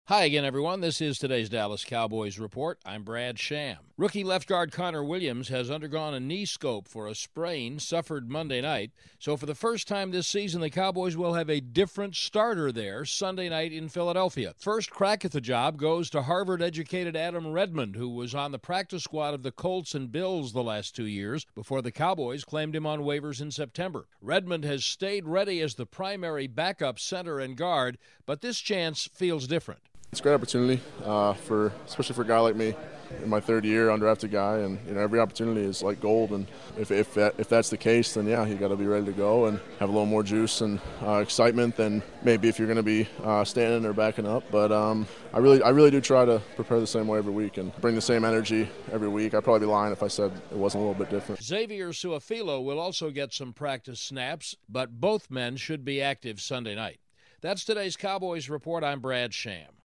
Hi again, everyone. This is today's Dallas Cowboys Report. I'm Brad Sham. Rookie left guard Connor Williams has undergone a knee scope for a sprain suffered Monday night. So for the first time this season, the Cowboys will have a different starter there Sunday night in Philadelphia. First crack at the job goes to Harvard-educated Adam Redmond, who was on the practice squad of the Colts and Bills the last 2 years before the Cowboys claimed him on waivers in September. Redmond has stayed ready as the primary backup center and guard, but this chance feels different. It's a great opportunity, especially for a guy like me, in my third year, undrafted guy, and every opportunity is like gold. And if that's the case, then yeah, you got to be ready to go and have a little more juice and excitement than maybe if you're going to be standing or backing up. But I really do try to prepare the same way every week and bring the same energy every week. I'd probably be lying if I said it wasn't a little bit different. Xavier Su'a-Filo will also get some practice snaps, but both men should be active Sunday night. That's today's Cowboys Report. I'm Brad Sham.